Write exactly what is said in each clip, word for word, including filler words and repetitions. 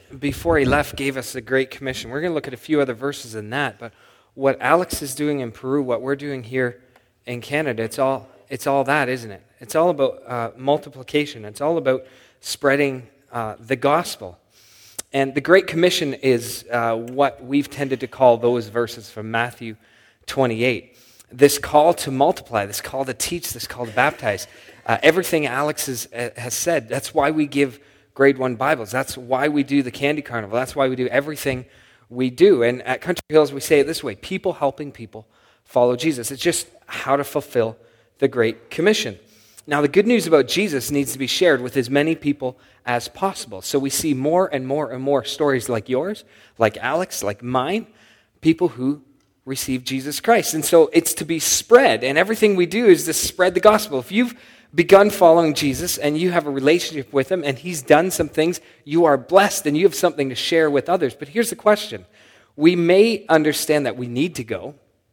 before he left, gave us the Great Commission. We're going to look at a few other verses in that, but what Alex is doing in Peru, what we're doing here in Canada, it's all it's all that, isn't it? It's all about uh, multiplication. It's all about spreading uh, the gospel. And the Great Commission is uh, what we've tended to call those verses from Matthew twenty-eight. This call to multiply, this call to teach, this call to baptize. Uh, everything Alex has, uh, has said, that's why we give grade one Bibles. That's why we do the Candy Carnival. That's why we do everything we do. And at Country Hills, we say it this way: people helping people follow Jesus. It's just how to fulfill the Great Commission. Now, the good news about Jesus needs to be shared with as many people as possible. So we see more and more and more stories like yours, like Alex, like mine, people who receive Jesus Christ. And so it's to be spread, and everything we do is to spread the gospel. If you've begun following Jesus and you have a relationship with him and he's done some things, you are blessed and you have something to share with others. But here's the question. We may understand that we need to go.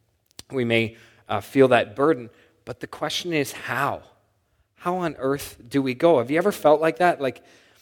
We may uh, feel that burden. But the question is how? How on earth do we go? Have you ever felt like that? Like,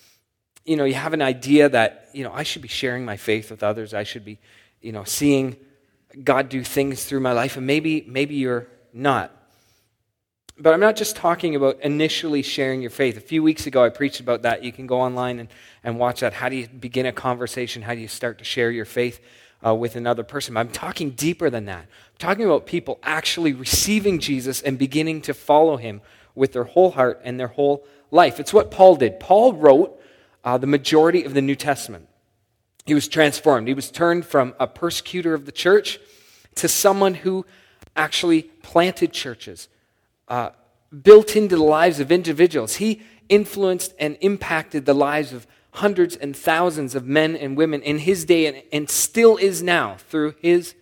you know, you have an idea that, you know, I should be sharing my faith with others. I should be, you know, seeing God do things through my life. And maybe, maybe you're not. But I'm not just talking about initially sharing your faith. A few weeks ago, I preached about that. You can go online and, and watch that. How do you begin a conversation? How do you start to share your faith uh, with another person? But I'm talking deeper than that. I'm talking about people actually receiving Jesus and beginning to follow him with their whole heart and their whole life. It's what Paul did. Paul wrote uh, the majority of the New Testament. He was transformed. He was turned from a persecutor of the church to someone who actually planted churches, uh, built into the lives of individuals. He influenced and impacted the lives of hundreds and thousands of men and women in his day, and, and still is now through his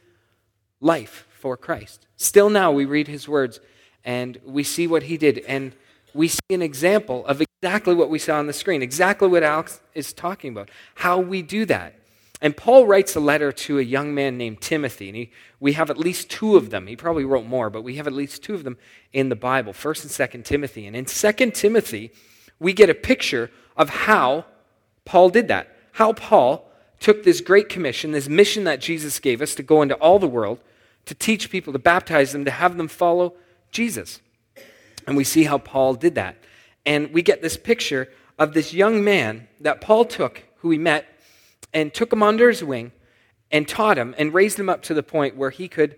life for Christ. Still now we read his words and we see what he did, and we see an example of exactly what we saw on the screen, exactly what Alex is talking about, how we do that. And Paul writes a letter to a young man named Timothy, and he, we have at least two of them. He probably wrote more, but we have at least two of them in the Bible, First and Second Timothy. And in Second Timothy, we get a picture of how Paul did that, how Paul took this great commission, this mission that Jesus gave us to go into all the world, to teach people, to baptize them, to have them follow Jesus. And we see how Paul did that. And we get this picture of this young man that Paul took, who he met, and took him under his wing and taught him and raised him up to the point where he could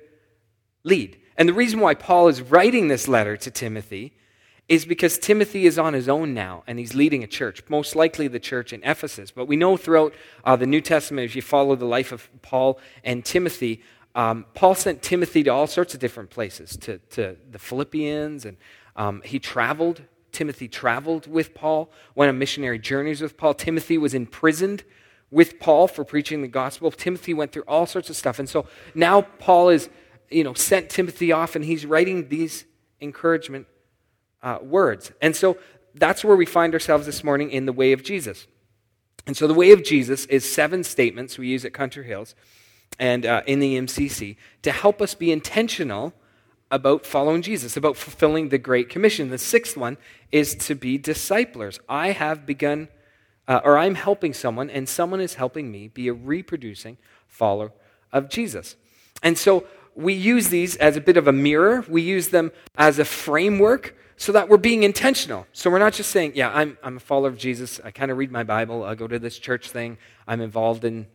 lead. And the reason why Paul is writing this letter to Timothy is because Timothy is on his own now and he's leading a church, most likely the church in Ephesus. But we know throughout uh, the New Testament, if you follow the life of Paul and Timothy, um, Paul sent Timothy to all sorts of different places, to, to the Philippians, and um, he traveled. Timothy traveled with Paul, went on missionary journeys with Paul. Timothy was imprisoned with Paul for preaching the gospel. Timothy went through all sorts of stuff. And so now Paul is, you know, sent Timothy off and he's writing these encouragement uh, words. And so that's where we find ourselves this morning in the way of Jesus. And so the way of Jesus is seven statements we use at Country Hills and uh, in the M C C to help us be intentional about following Jesus, about fulfilling the Great Commission. The sixth one is to be disciplers. I have begun Uh, or I'm helping someone, and someone is helping me be a reproducing follower of Jesus. And so we use these as a bit of a mirror. We use them as a framework so that we're being intentional. So we're not just saying, yeah, I'm, I'm a follower of Jesus. I kind of read my Bible. I go to this church thing. I'm involved in...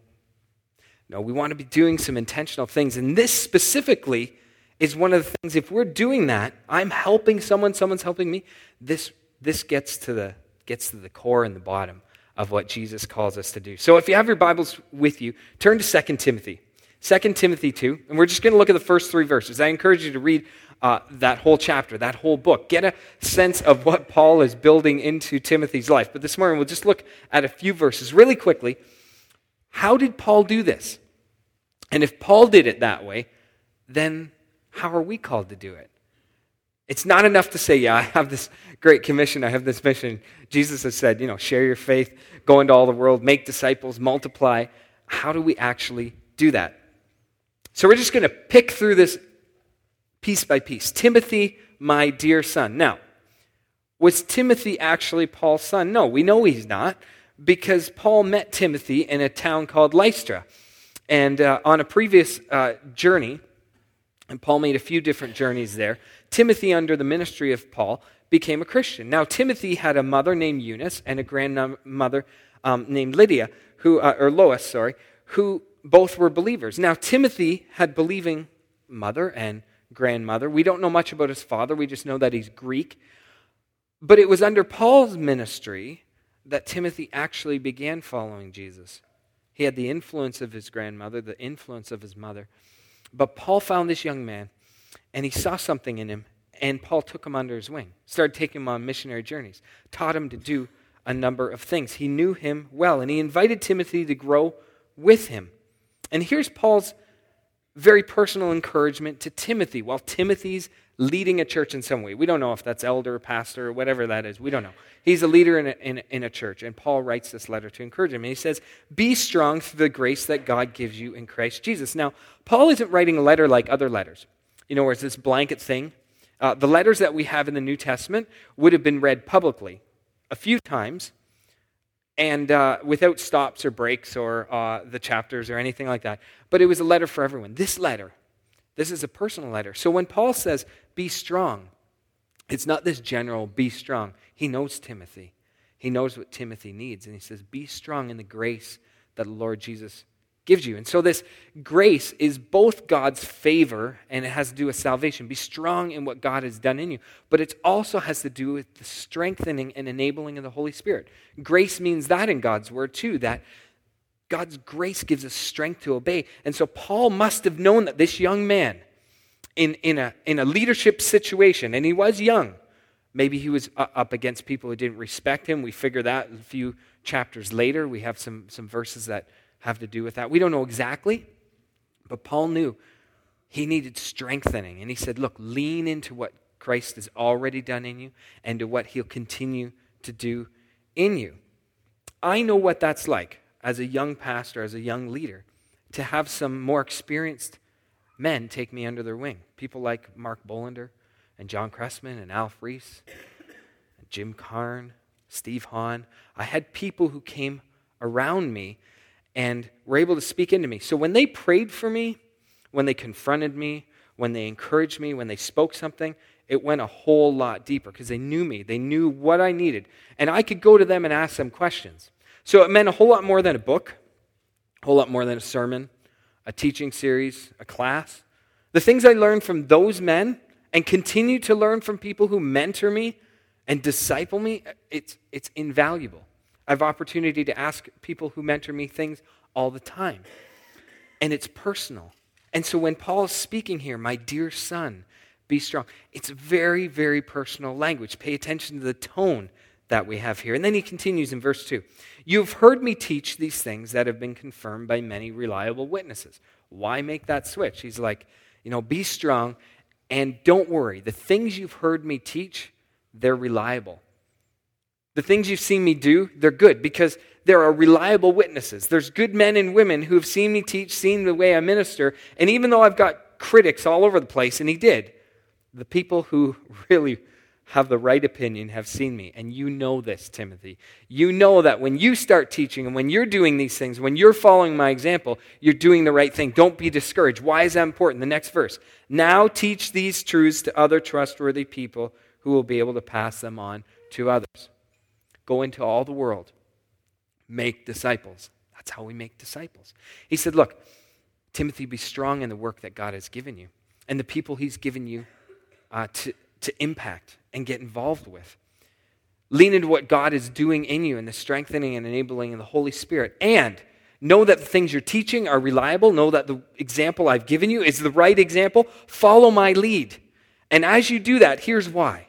No, we want to be doing some intentional things. And this specifically is one of the things, if we're doing that, I'm helping someone, someone's helping me, this, this gets to the gets to the core and the bottom of what Jesus calls us to do. So if you have your Bibles with you, turn to Second Timothy. Second Timothy two, and we're just going to look at the first three verses. I encourage you to read uh, that whole chapter, that whole book. Get a sense of what Paul is building into Timothy's life. But this morning, we'll just look at a few verses really quickly. How did Paul do this? And if Paul did it that way, then how are we called to do it? It's not enough to say, yeah, I have this great commission, I have this mission. Jesus has said, you know, share your faith, go into all the world, make disciples, multiply. How do we actually do that? So we're just going to pick through this piece by piece. Timothy, my dear son. Now, was Timothy actually Paul's son? No, we know he's not, because Paul met Timothy in a town called Lystra. And uh, on a previous uh, journey, and Paul made a few different journeys there, Timothy, under the ministry of Paul, became a Christian. Now, Timothy had a mother named Eunice and a grandmother um, named Lydia, who uh, or Lois, sorry, who both were believers. Now, Timothy had believing mother and grandmother. We don't know much about his father. We just know that he's Greek. But it was under Paul's ministry that Timothy actually began following Jesus. He had the influence of his grandmother, the influence of his mother. But Paul found this young man, and he saw something in him, and Paul took him under his wing, started taking him on missionary journeys, taught him to do a number of things. He knew him well, and he invited Timothy to grow with him. And here's Paul's very personal encouragement to Timothy while Timothy's leading a church in some way. We don't know if that's elder, pastor, or whatever that is. We don't know. He's a leader in a, in, in a church, and Paul writes this letter to encourage him. And he says, be strong through the grace that God gives you in Christ Jesus. Now, Paul isn't writing a letter like other letters, you know, where it's this blanket thing. Uh, the letters that we have in the New Testament would have been read publicly a few times, and uh, without stops or breaks or uh, the chapters or anything like that. But it was a letter for everyone. This letter, this is a personal letter. So when Paul says, be strong, it's not this general, be strong. He knows Timothy. He knows what Timothy needs. And he says, be strong in the grace that the Lord Jesus gives you. And so this grace is both God's favor, and it has to do with salvation. Be strong in what God has done in you. But it also has to do with the strengthening and enabling of the Holy Spirit. Grace means that in God's word too, that God's grace gives us strength to obey. And so Paul must have known that this young man in, in, a, in a leadership situation, and he was young. Maybe he was up against people who didn't respect him. We figure that a few chapters later. We have some, some verses that have to do with that. We don't know exactly, but Paul knew he needed strengthening. And he said, look, lean into what Christ has already done in you and to what he'll continue to do in you. I know what that's like as a young pastor, as a young leader, to have some more experienced men take me under their wing. People like Mark Bolander and John Cressman and Alf Reese, and Jim Carn, Steve Hahn. I had people who came around me and were able to speak into me. So when they prayed for me, when they confronted me, when they encouraged me, when they spoke something, it went a whole lot deeper because they knew me. They knew what I needed. And I could go to them and ask them questions. So it meant a whole lot more than a book, a whole lot more than a sermon, a teaching series, a class. The things I learned from those men and continue to learn from people who mentor me and disciple me, it's, it's invaluable. I have opportunity to ask people who mentor me things all the time. And it's personal. And so when Paul is speaking here, my dear son, be strong, it's very, very personal language. Pay attention to the tone that we have here. And then he continues in verse two. You've heard me teach these things that have been confirmed by many reliable witnesses. Why make that switch? He's like, you know, be strong and don't worry. The things you've heard me teach, they're reliable. The things you've seen me do, they're good because there are reliable witnesses. There's good men and women who have seen me teach, seen the way I minister, and even though I've got critics all over the place, and he did, the people who really have the right opinion have seen me. And you know this, Timothy. You know that when you start teaching and when you're doing these things, when you're following my example, you're doing the right thing. Don't be discouraged. Why is that important? The next verse. Now teach these truths to other trustworthy people who will be able to pass them on to others. Go into all the world. Make disciples. That's how we make disciples. He said, look, Timothy, be strong in the work that God has given you and the people he's given you uh, to, to impact and get involved with. Lean into what God is doing in you and the strengthening and enabling of the Holy Spirit. And know that the things you're teaching are reliable. Know that the example I've given you is the right example. Follow my lead. And as you do that, here's why.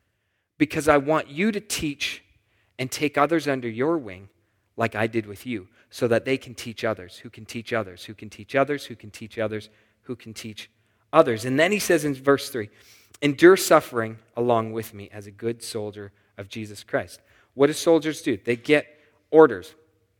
Because I want you to teach and take others under your wing like I did with you, so that they can teach others, who can teach others, who can teach others, who can teach others, who can teach others. And then he says in verse three, endure suffering along with me as a good soldier of Jesus Christ. What do soldiers do? They get orders.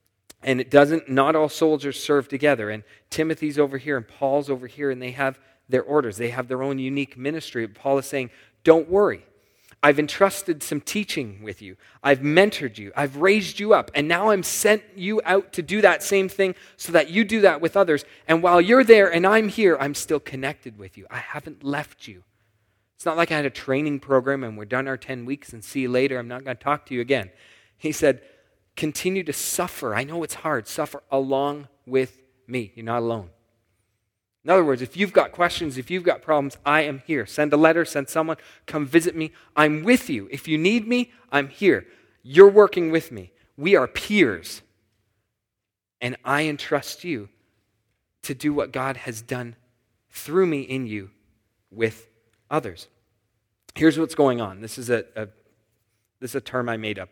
And it doesn't, not all soldiers serve together. And Timothy's over here and Paul's over here, and they have their orders. They have their own unique ministry. Paul is saying, don't worry. I've entrusted some teaching with you. I've mentored you. I've raised you up. And now I'm sent you out to do that same thing so that you do that with others. And while you're there and I'm here, I'm still connected with you. I haven't left you. It's not like I had a training program and we're done our ten weeks and see you later. I'm not going to talk to you again. He said, continue to suffer. I know it's hard. Suffer along with me. You're not alone. In other words, if you've got questions, if you've got problems, I am here. Send a letter, send someone, come visit me. I'm with you. If you need me, I'm here. You're working with me. We are peers. And I entrust you to do what God has done through me in you with others. Here's what's going on. This is a, a this is a term I made up.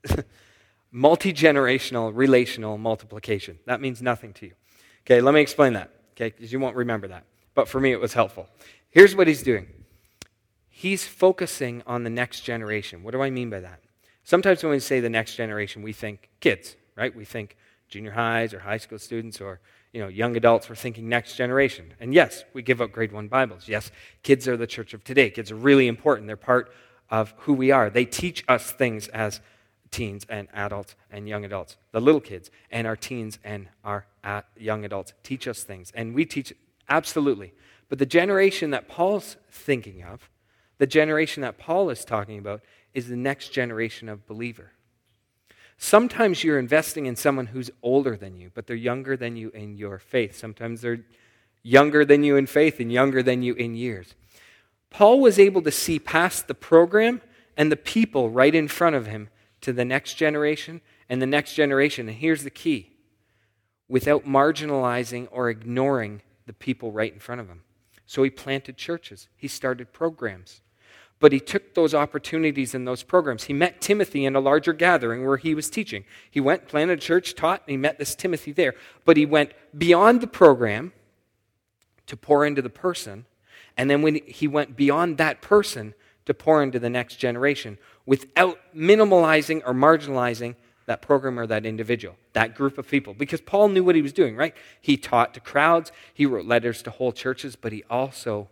Multi-generational relational multiplication. That means nothing to you. Okay, let me explain that. Okay, because you won't remember that. But for me, it was helpful. Here's what he's doing. He's focusing on the next generation. What do I mean by that? Sometimes when we say the next generation, we think kids, right? We think junior highs or high school students or, you know, young adults. We're thinking next generation. And yes, we give out grade one Bibles. Yes, kids are the church of today. Kids are really important. They're part of who we are. They teach us things as teens and adults and young adults. The little kids and our teens and our uh, young adults teach us things. And we teach, absolutely. But the generation that Paul's thinking of, the generation that Paul is talking about, is the next generation of believer. Sometimes you're investing in someone who's older than you, but they're younger than you in your faith. Sometimes they're younger than you in faith and younger than you in years. Paul was able to see past the program and the people right in front of him to the next generation and the next generation. And here's the key. Without marginalizing or ignoring the people right in front of him. So he planted churches. He started programs. But he took those opportunities in those programs. He met Timothy in a larger gathering where he was teaching. He went, planted a church, taught, and he met this Timothy there. But he went beyond the program to pour into the person. And then when he went beyond that person to pour into the next generation without minimalizing or marginalizing that program or that individual, that group of people. Because Paul knew what he was doing, right? He taught to crowds, he wrote letters to whole churches, but he also,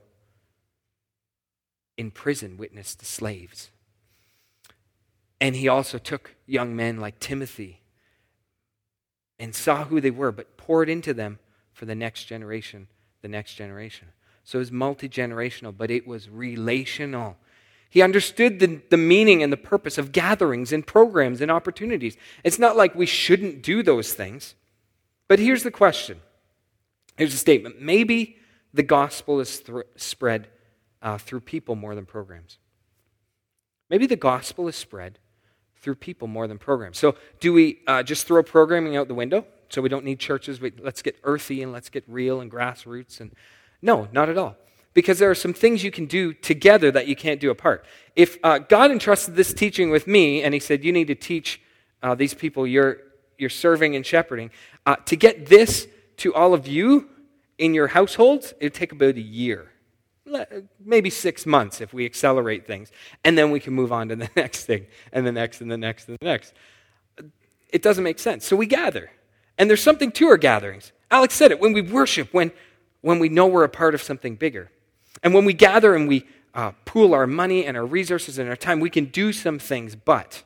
in prison, witnessed to slaves. And he also took young men like Timothy and saw who they were, but poured into them for the next generation, the next generation. So it was multi-generational, but it was relational. He understood the, the meaning and the purpose of gatherings and programs and opportunities. It's not like we shouldn't do those things. But here's the question. Here's a statement. Maybe the gospel is th- spread uh, through people more than programs. Maybe the gospel is spread through people more than programs. So do we uh, just throw programming out the window? So we don't need churches. We, let's get earthy and let's get real and grassroots. And no, not at all. Because there are some things you can do together that you can't do apart. If uh, God entrusted this teaching with me, and he said, you need to teach uh, these people you're, you're serving and shepherding, uh, to get this to all of you in your households, it would take about a year. Maybe six months if we accelerate things. And then we can move on to the next thing, and the next, and the next, and the next. It doesn't make sense. So we gather. And there's something to our gatherings. Alex said it, when we worship, when, when we know we're a part of something bigger. And when we gather and we uh, pool our money and our resources and our time, we can do some things, but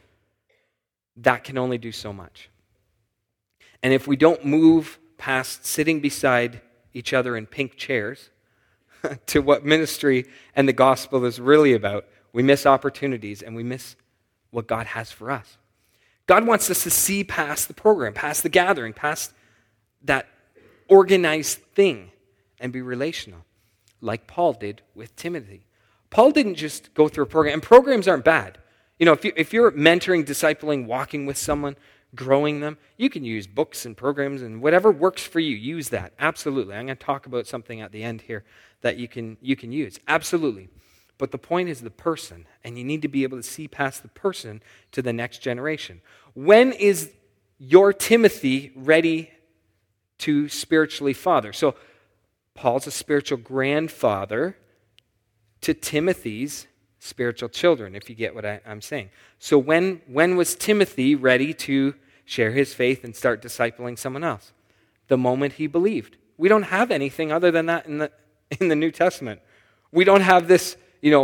that can only do so much. And if we don't move past sitting beside each other in pink chairs to what ministry and the gospel is really about, we miss opportunities and we miss what God has for us. God wants us to see past the program, past the gathering, past that organized thing and be relational. Like Paul did with Timothy. Paul didn't just go through a program, and programs aren't bad. You know, if, you, if you're mentoring, discipling, walking with someone, growing them, you can use books and programs and whatever works for you, use that. Absolutely. I'm going to talk about something at the end here that you can you can use. Absolutely. But the point is the person, and you need to be able to see past the person to the next generation. When is your Timothy ready to spiritually father? So, Paul's a spiritual grandfather to Timothy's spiritual children, if you get what I, I'm saying. So when, when was Timothy ready to share his faith and start discipling someone else? The moment he believed. We don't have anything other than that in the, in the New Testament. We don't have this, you know,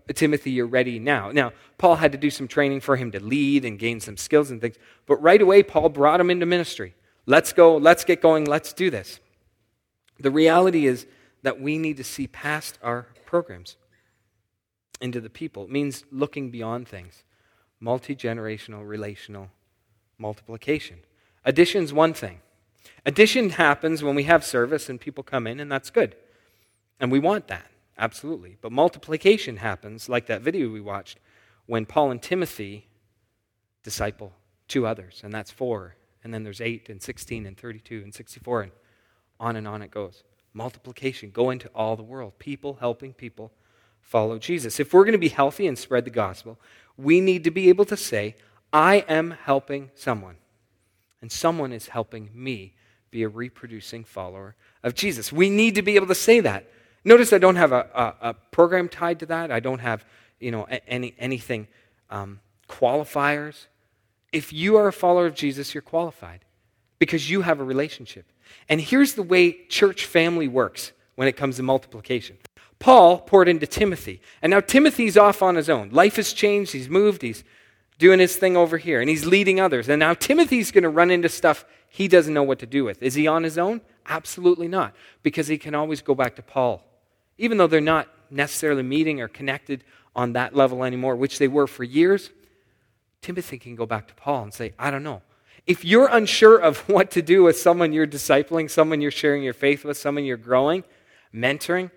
Timothy, you're ready now. Now, Paul had to do some training for him to lead and gain some skills and things. But right away, Paul brought him into ministry. Let's go, let's get going, let's do this. The reality is that we need to see past our programs into the people. It means looking beyond things. Multi-generational, relational multiplication. Addition's one thing. Addition happens when we have service and people come in, and that's good. And we want that, absolutely. But multiplication happens, like that video we watched, when Paul and Timothy disciple two others, and that's four. And then there's eight and sixteen and thirty-two and sixty-four, and on and on it goes. Multiplication, go into all the world. People helping people follow Jesus. If we're going to be healthy and spread the gospel, we need to be able to say, I am helping someone, and someone is helping me be a reproducing follower of Jesus. We need to be able to say that. Notice I don't have a, a, a program tied to that. I don't have, you know, any anything um, qualifiers. If you are a follower of Jesus, you're qualified because you have a relationship. And here's the way church family works when it comes to multiplication. Paul poured into Timothy, and now Timothy's off on his own. Life has changed. He's moved. He's doing his thing over here, and he's leading others. And now Timothy's going to run into stuff he doesn't know what to do with. Is he on his own? Absolutely not, because he can always go back to Paul. Even though they're not necessarily meeting or connected on that level anymore, which they were for years, Timothy can go back to Paul and say, I don't know. If you're unsure of what to do with someone you're discipling, someone you're sharing your faith with, someone you're growing, mentoring,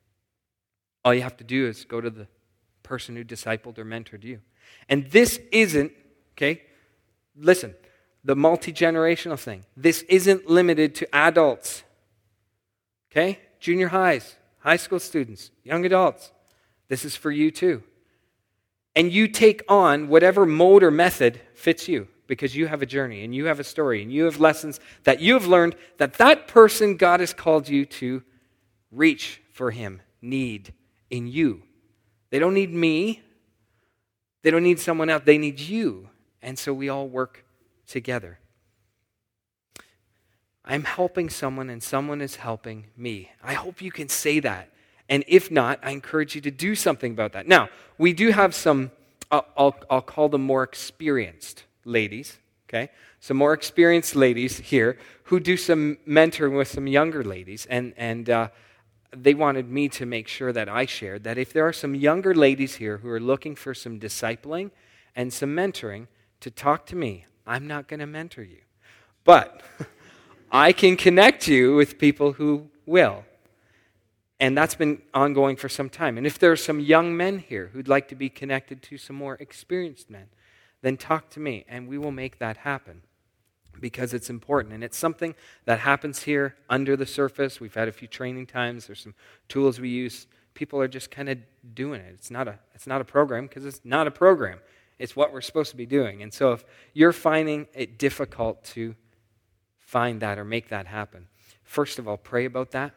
all you have to do is go to the person who discipled or mentored you. And this isn't, okay, listen, the multi-generational thing. This isn't limited to adults, okay? Junior highs, high school students, young adults. This is for you too. And you take on whatever mode or method fits you because you have a journey and you have a story and you have lessons that you have learned that that person God has called you to reach for him, need in you. They don't need me. They don't need someone else. They need you. And so we all work together. I'm helping someone and someone is helping me. I hope you can say that. And if not, I encourage you to do something about that. Now, we do have some, I'll, I'll, I'll call them more experienced ladies, okay? Some more experienced ladies here who do some mentoring with some younger ladies. And, and uh, they wanted me to make sure that I shared that if there are some younger ladies here who are looking for some discipling and some mentoring, to talk to me. I'm not going to mentor you. But I can connect you with people who will. And that's been ongoing for some time. And if there are some young men here who'd like to be connected to some more experienced men, then talk to me and we will make that happen because it's important. And it's something that happens here under the surface. We've had a few training times. There's some tools we use. People are just kind of doing it. It's not a, it's not a program because it's not a program. It's what we're supposed to be doing. And so if you're finding it difficult to find that or make that happen, first of all, pray about that.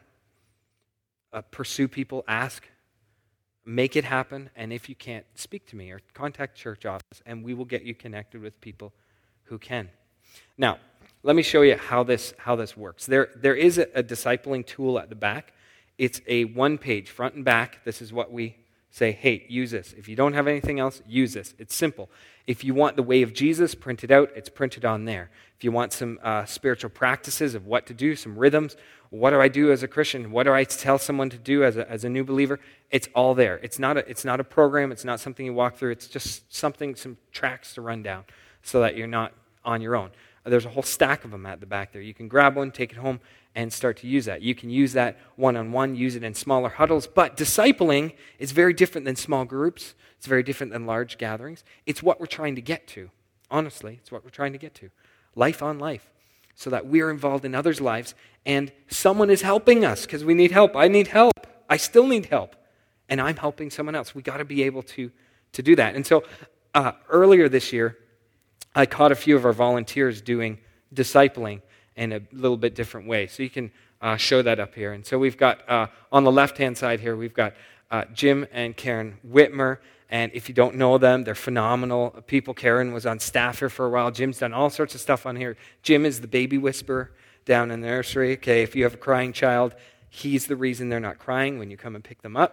Uh, pursue people, ask, make it happen, and if you can't, speak to me or contact church office, and we will get you connected with people who can. Now, let me show you how this how this works. There, there is a, a discipling tool at the back. It's a one-page, front and back. This is what we say, hey, use this. If you don't have anything else, use this. It's simple. If you want the way of Jesus printed out, it's printed on there. If you want some uh, spiritual practices of what to do, some rhythms, what do I do as a Christian? What do I tell someone to do as a, as a new believer? It's all there. It's not a, it's not a program. It's not something you walk through. It's just something, some tracks to run down so that you're not on your own. There's a whole stack of them at the back there. You can grab one, take it home, and start to use that. You can use that one-on-one, use it in smaller huddles, but discipling is very different than small groups. It's very different than large gatherings. It's what we're trying to get to. Honestly, it's what we're trying to get to. Life on life, so that we're involved in others' lives, and someone is helping us because we need help. I need help. I still need help, and I'm helping someone else. We got to be able to, to do that. And so uh, earlier this year, I caught a few of our volunteers doing discipling in a little bit different way. So you can uh, show that up here. And so we've got, uh, on the left-hand side here, we've got uh, Jim and Karen Whitmer. And if you don't know them, they're phenomenal people. Karen was on staff here for a while. Jim's done all sorts of stuff on here. Jim is the baby whisperer down in the nursery. Okay, if you have a crying child, he's the reason they're not crying when you come and pick them up.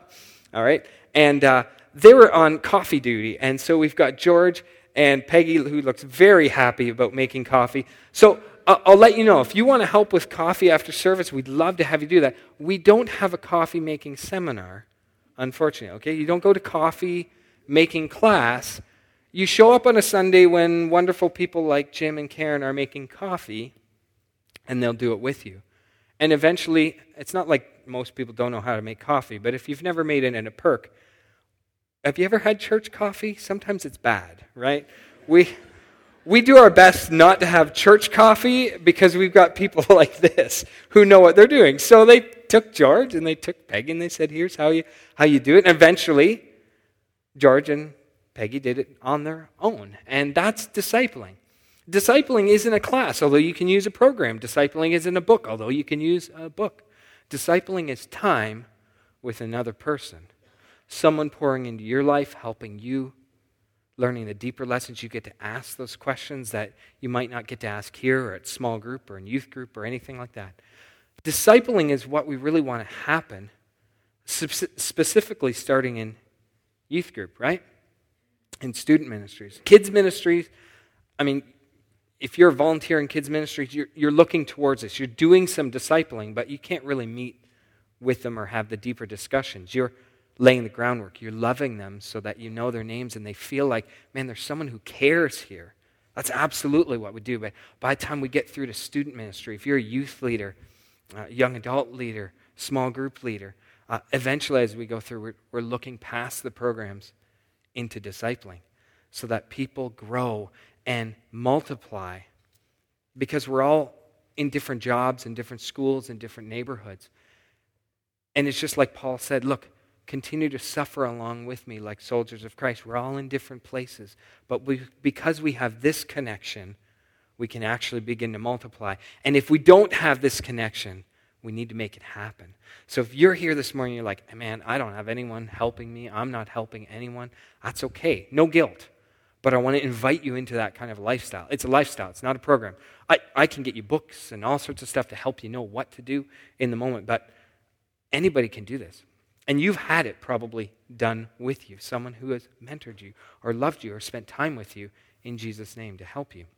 all right? And uh, they were on coffee duty, and so we've got George and Peggy, who looks very happy about making coffee. So uh, I'll let you know, if you want to help with coffee after service, we'd love to have you do that. We don't have a coffee-making seminar, unfortunately, okay? You don't go to coffee-making class. You show up on a Sunday when wonderful people like Jim and Karen are making coffee, and they'll do it with you. And eventually, it's not like most people don't know how to make coffee, but if you've never made it in a perk, have you ever had church coffee? Sometimes it's bad, right? We we do our best not to have church coffee because we've got people like this who know what they're doing. So they took George and they took Peggy and they said, here's how you how you do it. And eventually, George and Peggy did it on their own. And that's discipling. Discipling isn't a class, although you can use a program. Discipling isn't a book, although you can use a book. Discipling is time with another person. Someone pouring into your life, helping you, learning the deeper lessons. You get to ask those questions that you might not get to ask here or at small group or in youth group or anything like that. Discipling is what we really want to happen, specifically starting in youth group, right? In student ministries. Kids ministries, I mean, if you're a volunteer in kids ministries, you're, you're looking towards this. You're doing some discipling, but you can't really meet with them or have the deeper discussions. You're laying the groundwork. You're loving them so that you know their names and they feel like, man, there's someone who cares here. That's absolutely what we do. But by the time we get through to student ministry, if you're a youth leader, uh, young adult leader, small group leader, uh, eventually as we go through, we're, we're looking past the programs into discipling so that people grow and multiply, because we're all in different jobs and different schools and different neighborhoods. And it's just like Paul said, look, continue to suffer along with me like soldiers of Christ. We're all in different places. But we, because we have this connection, we can actually begin to multiply. And if we don't have this connection, we need to make it happen. So if you're here this morning, you're like, man, I don't have anyone helping me. I'm not helping anyone. That's okay. No guilt. But I want to invite you into that kind of lifestyle. It's a lifestyle. It's not a program. I, I can get you books and all sorts of stuff to help you know what to do in the moment. But anybody can do this. And you've had it probably done with you. Someone who has mentored you or loved you or spent time with you in Jesus' name to help you.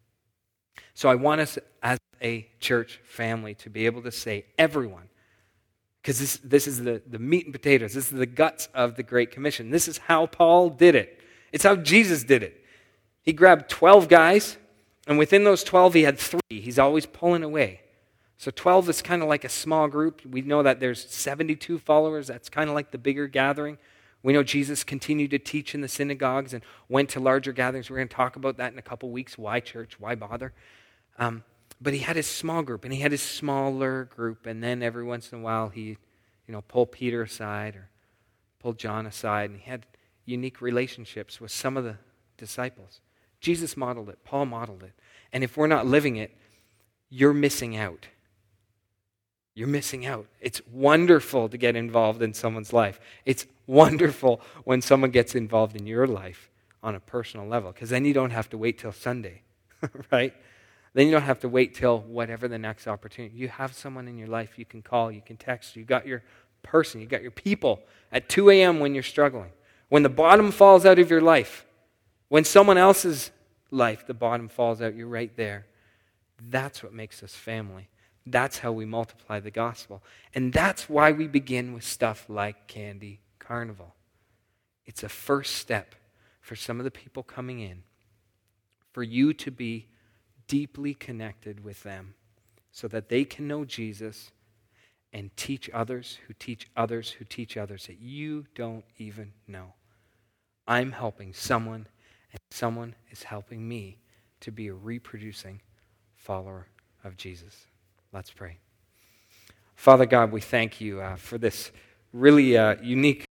So I want us as a church family to be able to say, everyone, because this, this is the, the meat and potatoes. This is the guts of the Great Commission. This is how Paul did it. It's how Jesus did it. He grabbed twelve guys, and within those twelve, he had three. He's always pulling away. So twelve is kind of like a small group. We know that there's seventy-two followers. That's kind of like the bigger gathering. We know Jesus continued to teach in the synagogues and went to larger gatherings. We're going to talk about that in a couple weeks. Why church? Why bother? Um, but he had his small group, and he had his smaller group, and then every once in a while he, you know, pulled Peter aside or pulled John aside, and he had unique relationships with some of the disciples. Jesus modeled it. Paul modeled it. And if we're not living it, you're missing out. You're missing out. It's wonderful to get involved in someone's life. It's wonderful when someone gets involved in your life on a personal level, because then you don't have to wait till Sunday, right? Then you don't have to wait till whatever the next opportunity. You have someone in your life you can call, you can text. You got your person, you got your people at two a.m. when you're struggling. When the bottom falls out of your life, when someone else's life, the bottom falls out, you're right there. That's what makes us family. That's how we multiply the gospel. And that's why we begin with stuff like Candy Carnival. It's a first step for some of the people coming in, for you to be deeply connected with them so that they can know Jesus and teach others who teach others who teach others that you don't even know. I'm helping someone, and someone is helping me to be a reproducing follower of Jesus. Let's pray. Father God, we thank you uh, for this really uh, unique